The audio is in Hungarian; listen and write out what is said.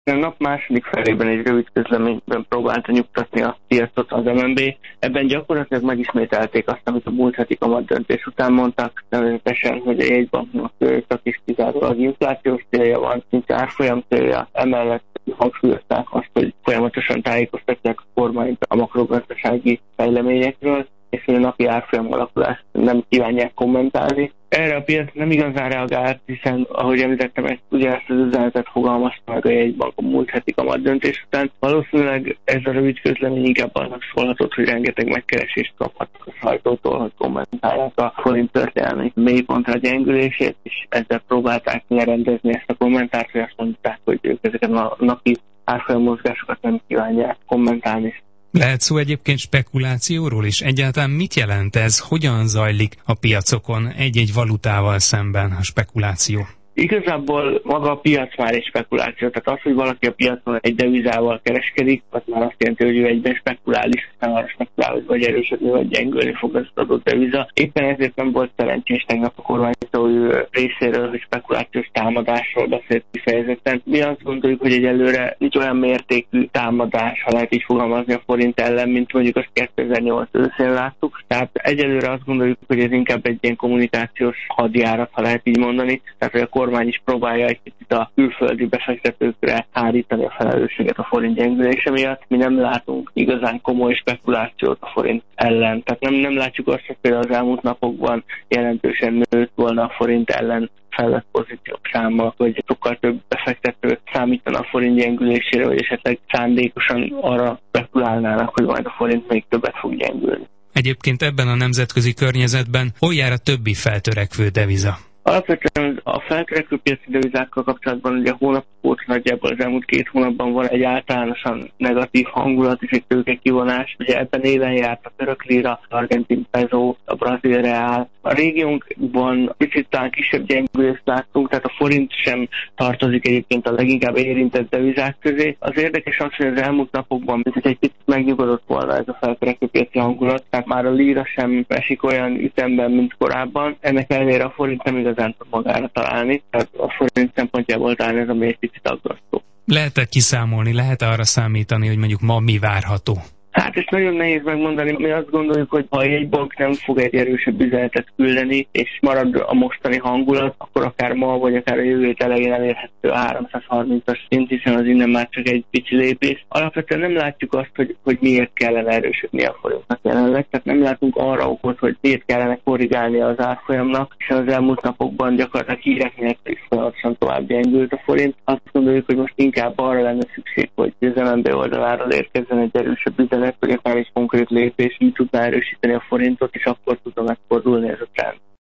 A nap második felében egy rövid közleményben próbálta nyugtatni a piacot az MNB. Ebben gyakorlatilag megismételték azt, amit a múlt heti kamatdöntés után mondtak, nevezetesen, hogy a jegybanknak csak is kizárólag inflációs célja van, nincs árfolyam célja. Emellett hangsúlyozták azt, hogy folyamatosan tájékoztatják a kormányt a makrogazdasági fejleményekről, és hogy a napi árfolyam alakulást nem kívánják kommentálni. Erre a piac nem igazán reagált, hiszen, ahogy említettem, ezt az üzenetet fogalmazta meg a jegybank a múlt heti kamatdöntés után. Valószínűleg ez a rövid közlemény inkább annak szólhatott, hogy rengeteg megkeresést kaphatnak a sajtótól, hogy kommentálják a forint történelmi mélypontra gyengülését, és ezzel próbálták lerendezni ezt a kommentárt, hogy azt mondták, hogy ők ezeket a napi árfolyam mozgásokat nem kívánják kommentálni. Lehet szó egyébként spekulációról is? Egyáltalán mit jelent ez? Hogyan zajlik a piacokon egy-egy valutával szemben a spekuláció? Igazából maga a piac már egy spekuláció, tehát az, hogy valaki a piacon egy devizával kereskedik, az már azt jelenti, hogy ő egyben spekulális, aztán arra spekulál, hogy vagy erősödni, vagy gyengülni fog az adott deviza. Éppen ezért nem volt szerencsés tegnap a kormányzó részéről, hogy spekulációs támadásról beszélt kifejezetten. Mi azt gondoljuk, hogy egyelőre nincs olyan mértékű támadás, ha lehet így fogalmazni a forint ellen, mint mondjuk azt 2008 őszén láttuk. Tehát egyelőre azt gondoljuk, hogy ez inkább egy ilyen kommunikációs hadjárat, ha lehet így mondani. Tehát, hogy a kormány is próbálja egy kicsit a külföldi befektetőkre hárítani a felelősséget a forint gyengülése miatt. Mi nem látunk igazán komoly spekulációt a forint ellen. Tehát nem látjuk azt, hogy például az elmúlt napokban jelentősen nőtt volna a forint ellen felvett pozíciók száma, hogy sokkal több befektető számítana a forint gyengülésére, vagy esetleg szándékosan arra spekulálnának, hogy majd a forint még többet fog gyengülni. Egyébként ebben a nemzetközi környezetben hol jár a többi feltörekvő deviza? Alapvetően a feltörekvő piaci devizákkal kapcsolatban ugye hónapok óta nagyjából az elmúlt 2 hónapban van egy általánosan negatív hangulat és egy tőkekivonás. Ugye ebben élen járt a török lira, az argentin peso, a brazil reál. A régiónkban picit talán kisebb gyengülést láttunk, tehát a forint sem tartozik egyébként a leginkább érintett devizák közé. Az érdekes az, hogy az elmúlt napokban egy picit megnyugodott volna ez a feltörekvő piaci hangulat, tehát már a lira sem esik olyan ütemben, mint korábban. Ennek ellenére a forint nem igazán tud magára találni, tehát a forint szempontjából talán ez ami egy picit aggasztó. Lehet-e kiszámolni, lehet-e arra számítani, hogy mondjuk ma mi várható? Hát ezt nagyon nehéz megmondani. Mi azt gondoljuk, hogy ha egy bank nem fog egy erősebb üzenetet küldeni, és marad a mostani hangulat, akkor akár ma, vagy akár a jövő hét elején elérhető a 330-as szint, hiszen az innen már csak egy pici lépés. Alapvetően nem látjuk azt, hogy miért kellene erősödni a forintnak jelenleg, tehát nem látunk arra okot, hogy miért kellene korrigálni az árfolyamnak, és az elmúlt napokban gyakorlatilag hírek nélkül is folyamatosan tovább gyengült a forint. Azt gondoljuk, hogy most inkább arra lenne szükség, hogy az MNB oldaláról érkezzen egy erősebb üzenet, hogy akár egy konkrét lépés így tudná erősíteni a forintot, és akkor tudna megfordulni ez a trend.